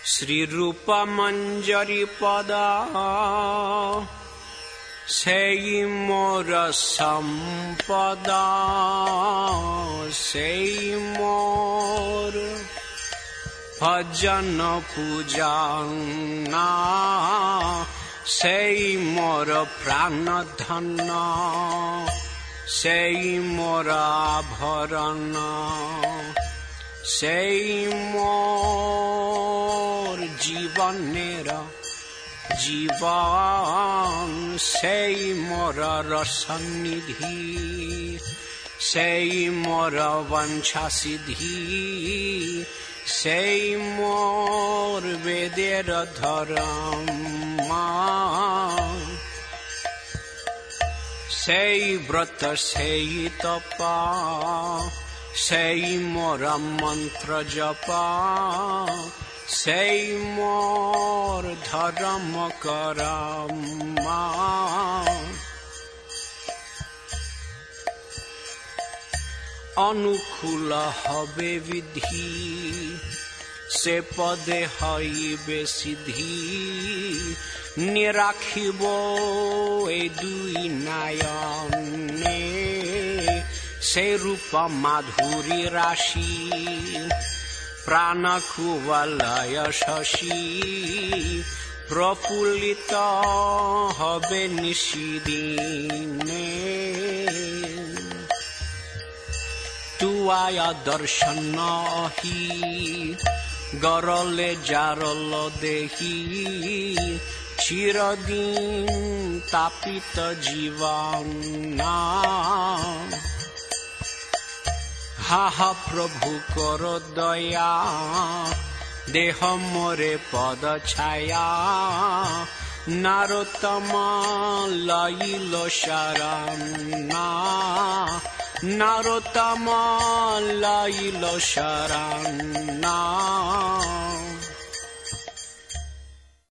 শ্রীরূপ মঞ্জরি পদা সেই মোর সম্পদা, সেই মোর ভজন পূজনা, সেই মোর প্রাণ ধন, সেই মোর আভরণ, সেই মোর জীবনের জীবন, সেই মোর রসনিধি, সেই মোর বাঞ্ছা সিদ্ধি, সেই মোর বেদের ধর্ম, সেই ব্রত সেই তপা, সেই মোর মন্ত্র জপা, সেই মোর ধর্ম করমা। অনুকূল হবে বিধি, সে পদে হইবে সিদ্ধি, নিরাখিব এই দুই নয়নে, সে রূপ মাধুরী রাশি, প্রাণ কুবলয় শশী, প্রফুল্লিত হবে নিশিদিনে। তুয়ায় দর্শন হি গরলে জারল দেহি, চিরদিন তাপিত জীবন। হা প্রভু কর দয়া, দেহ মোরে পদ ছায়া, নারোত্তম লইল শরণ, নারোত্তম লইল শরণ।